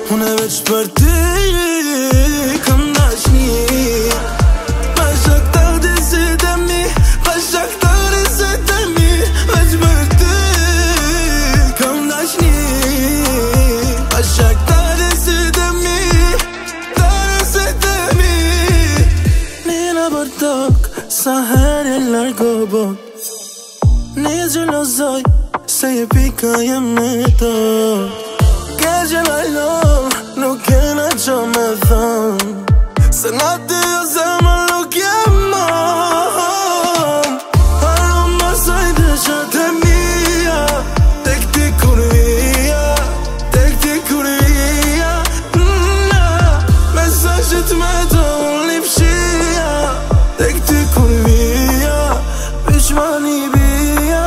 Unë veç për ty kam dashni. Bashaktarë si të mi, bashaktarë si të mi. Veç për ty kam dashni. Bashaktarë si të mi, tarë si të mi. Nina për tok, sa herë e largo bot. Një gjelozoj, se je pika jem me to. Ke gjelalo, nuk kena që me thëm. Se nga ty o zemra nuk jem mom. Aroma sajtë që të mija, tek ti kur vija, tek ti kur vija. Mesazhet me to lipshia, tek ti kur vija, pishmani bija.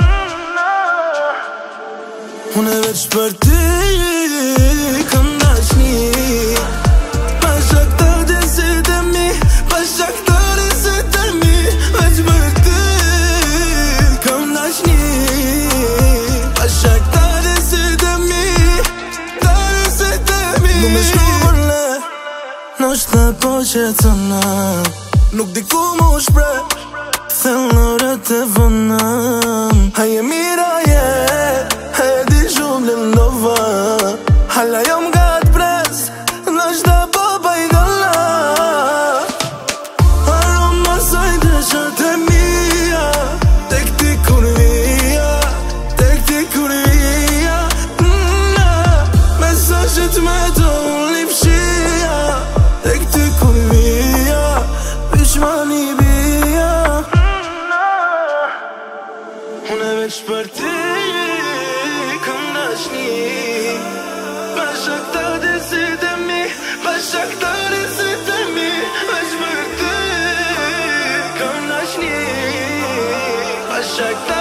Unë veç për ty kam dashni. Bashaktarë si të mi, bashaktarë si të mi. Veç për ty kam dashni. Bashaktarë si të mi, tarë si të mi. Nuk me shku vërle, nështë po qetëna. Nuk di ku mu shpre, thellorët e vënëm. Haje mira je, haje di shumë lëndova. Hala jom gat pres, nështë po bajdalla. Aroma sajtë që të mija, tek ti kur vija, tek ti kur vija. Mesazhet me to lipshia, tek ti kur vija, pishmani bija. Unë veç për ty kam dashni. Bashaktarë si të mi, bashaktarë si të mi. Veç për ty kam dashni. Bashaktarë